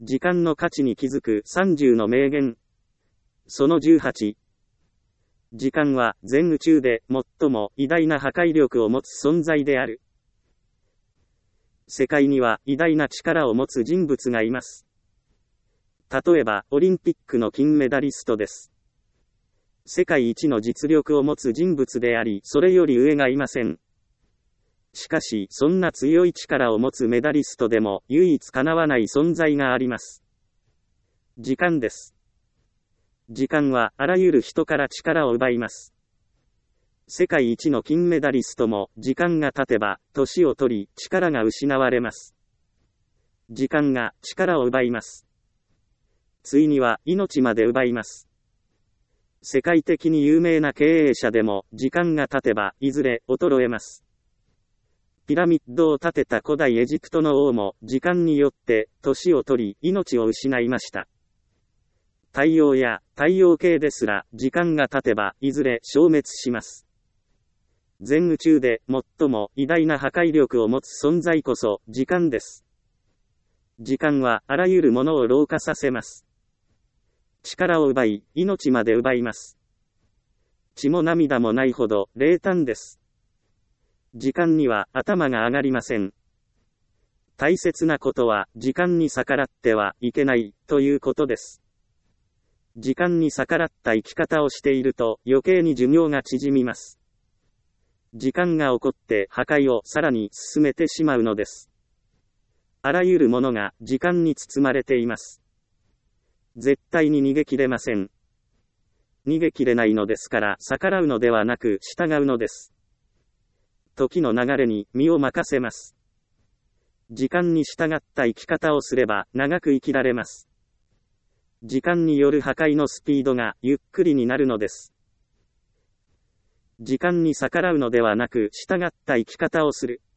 時間の価値に気づく30の名言。その18。時間は全宇宙で最も偉大な破壊力を持つ存在である。世界には偉大な力を持つ人物がいます。例えば、オリンピックの金メダリストです。世界一の実力を持つ人物であり、それより上がいません。しかし、そんな強い力を持つメダリストでも、唯一かなわない存在があります。時間です。時間は、あらゆる人から力を奪います。世界一の金メダリストも、時間が経てば、年を取り、力が失われます。時間が、力を奪います。ついには、命まで奪います。世界的に有名な経営者でも、時間が経てば、いずれ、衰えます。ピラミッドを建てた古代エジプトの王も、時間によって、年を取り、命を失いました。太陽や、太陽系ですら、時間が経てば、いずれ、消滅します。全宇宙で最も偉大な破壊力を持つ存在こそ時間です。時間はあらゆるものを老化させます。力を奪い、命まで奪います。血も涙もないほど冷淡です。時間には頭が上がりません。大切なことは時間に逆らってはいけないということです。時間に逆らった生き方をしていると余計に寿命が縮みます。時間が起こって破壊をさらに進めてしまうのです。あらゆるものが時間に包まれています。絶対に逃げ切れません。逃げ切れないのですから逆らうのではなく従うのです。時の流れに身を任せます。時間に従った生き方をすれば長く生きられます。時間による破壊のスピードがゆっくりになるのです。時間に逆らうのではなく従った生き方をする。